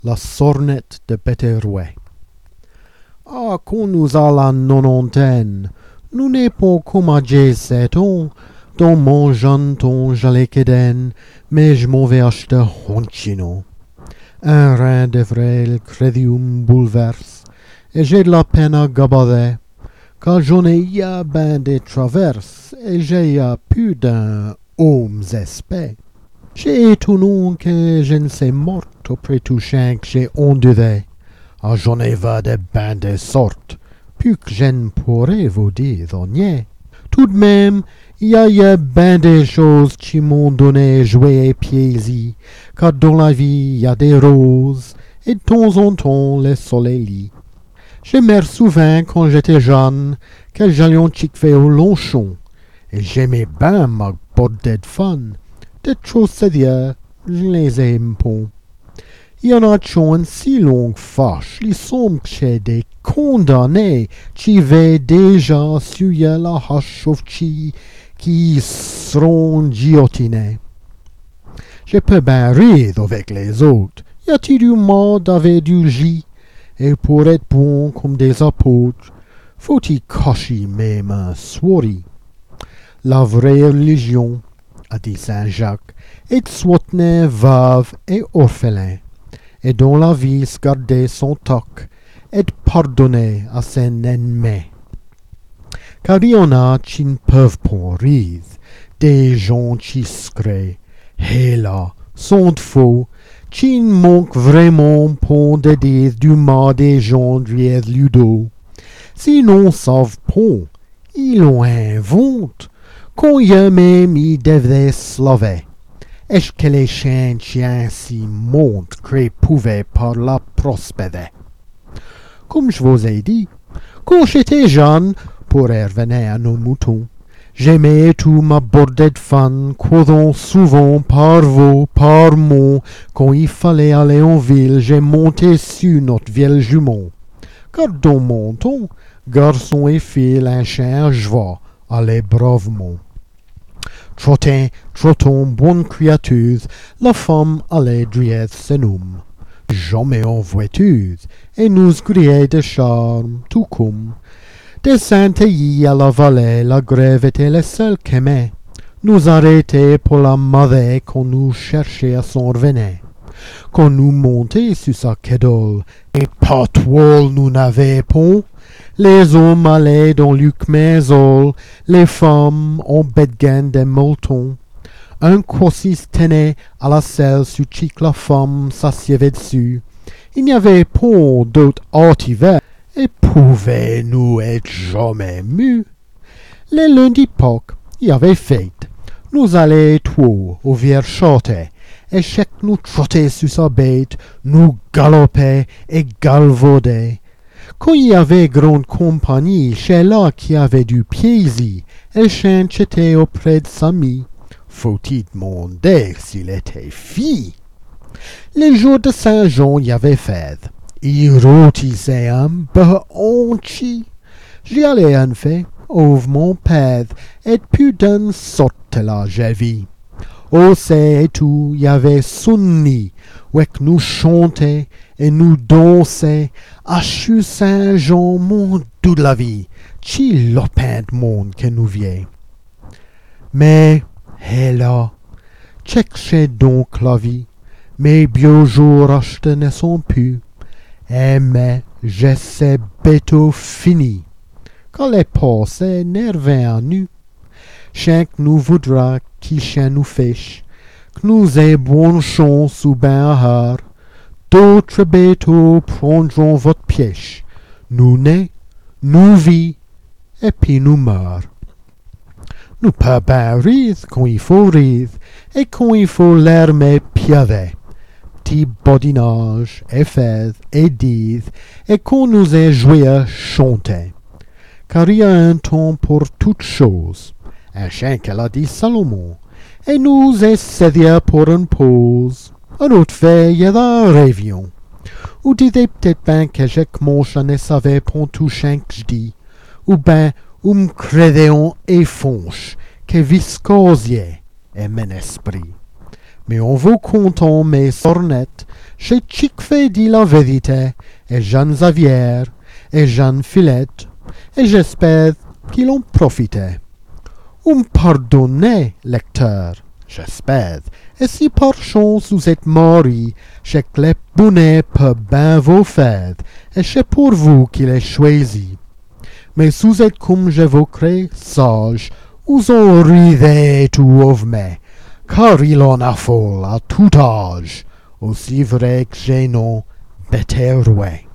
La sornette de Betterouet. Ah, qu'on nous a la nonantaine, nous n'est pas comme à 17 ans, dans mon jeune temps j'allais qu'éden, mais je m'en vais acheter Honchino. Un rein de vrai, le crédium bouleverse, et j'ai de la peine à gabader, car j'en ai ya ben des traverses, et j'ai ya plus d'un homme espèce. J'ai étonné que je ne sais morte auprès tout chien que j'ai ondulé. Ah, j'en ai va de ben de sortes, plus que je ne pourrais vous dire nier. Tout de même, il y a ben des choses qui m'ont donné jouer et plaisir, car dans la vie il y a des roses, et de temps en temps le soleil lit. J'aimais souvent quand j'étais jeune que j'allais en chic-fait au Longchamp, et j'aimais ben ma bordée de fun. Des choses c'est-à-dire, je les aime pas. Il y en a qui ont une si longue fâche, ils semblent que j'ai des condamnés qui vont déjà suivre la hache qui seront guillotinés. Je peux bien rire avec les autres. Y a-t-il du mal d'avoir du J? Et pour être bon comme des apôtres, faut-il cacher même un soirée? La vraie religion, a dit Saint Jacques, est de soutenir veuve et orphelin, et dans la vie se garder son toc, et de pardonner à ses ennemis. Car il y en a qui ne peuvent pas rire, des gens qui se créent, et là, sont faux, qui ne manquent vraiment pas de dire du mal des gens derrière le dos. S'ils ne savent pas, ils en inventent. Quand même ils devraient se lever. Est-ce que les chiens ainsi montrent qu'ils pouvaient par la prospérer? Comme je vous ai dit, quand j'étais jeune, pour revenir à nos moutons, j'aimais tout m'aborder de fun, causant souvent par vous, par mots, quand il fallait aller en ville, j'ai monté sur notre vieille jument. Car dans mon temps, garçon et fille, un chien à cheval, allait bravement. Trottant, bonne créature, la femme allait derrière son homme. Jamais en voiture, et nous criait de charme, tout comme. De Saint-Ailly à la vallée, la grève était le seul qu'aimait. Nous arrêtait pour la mother quand nous cherchait à s'en revenir. Quand nous montait sur sa quédole, et pas toile nous n'avait pas. Les hommes allaient dans Luc Maisol, les femmes en bedgan des molletons. Un corsis tenait à la selle sur qui la femme s'assievait dessus. Il n'y avait pas d'autre artivet, et pouvait-nous être jamais mus. Les lundis Pâques, il y avait fête. Nous allions tout au vieux château, et chaque nous trottait sur sa bête, nous galopait et galvaudait. Quand il y avait grande compagnie, chez là qui avait du plaisir, et chien était auprès de sa mie. Faut-il demander s'il était fille? Les jours de Saint-Jean y avait fête. Il rôtissait un peu honchi. J'y allais en fait, ouvre mon père, et plus d'une sorte là j'ai vu. Au c'est tout, y avait Sunni, où nous chantait et nous dansait, à Chu Saint-Jean, mon doux de la vie, qui lopin de monde que nous vient. Mais, hé là, cherchez donc la vie, mes vieux jours achetés ne sont plus, et mais, je sais bientôt fini, quand les passés n'ervaient à nous. Chien nous voudra qui chien nous fiche, que nous aie bonne chance ou ben à d'autres bientôt prendront votre piège. Nous nais, nous vit, et puis nous meurt. Nous peut bien rire quand il faut rire, et quand il faut l'aimer piaver. Petit bodinage, et faire, et dire, et qu'on nous ait joué à chanter. Car il y a un temps pour toutes choses. Un chien qu'elle a dit Salomon, et nous essayons pour une pause. Un autre fait, il y a un réveillon. Ou disait peut-être bien que j'ai que mon chat ne savait pas tout chien que je dis, ou ben, ou me crédéon et fonche, que viscosier est mon esprit. Mais en vous comptant mes sornettes, J'ai Chick-fil dit la vérité, et Jean Xavier, et Jean Philette, et j'espère qu'ils ont profité. Pardonnez, lecteur, j'espère, et si par chance vous êtes mori, j'ai que les bonnets peut bien vous faire, et c'est pour vous qu'il est choisi. Mais si vous êtes comme je vous crée sage, vous en ridez tout of me, car il en a folle à tout âge, aussi vrai que gênant, bête roué.